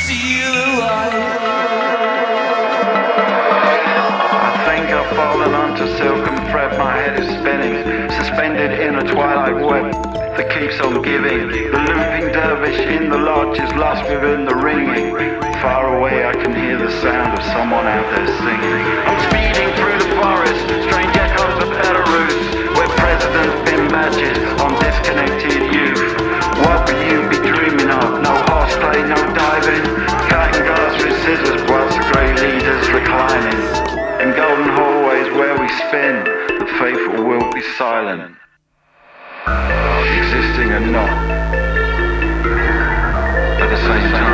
see the light. I think I've fallen onto silken thread, my head is spinning, suspended in a twilight web that keeps on giving. The looping dervish in the lodge is lost within the ringing. Far away I can hear the sound of someone out there singing. I'm speeding through the forest, strange echoes of Belarus, where presidents pin badges on disconnected youth. What will you be dreaming of? No horseplay, no diving, cutting glass with scissors whilst the great leaders reclining. In golden hallways where we spin, the faithful will be silent, existing and not at the same time.